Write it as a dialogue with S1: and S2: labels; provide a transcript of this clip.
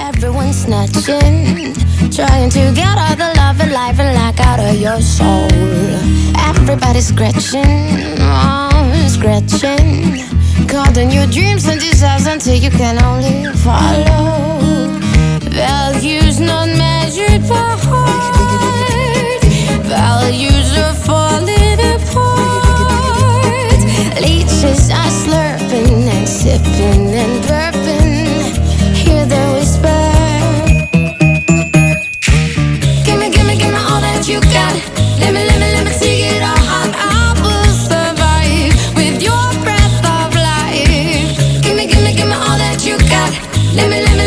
S1: Everyone's snatching, trying to get all the love and life and lack out of your soul. Everybody's scratching, oh, scratching, caught in your dreams and desires until you can only follow. Values not measured by heart, values are falling apart. Leeches are slurping and sipping and burping. Hear the whisper. Give me all that you got. Let me take it all hot. I will survive with your breath of life. Give me all that you got. Let me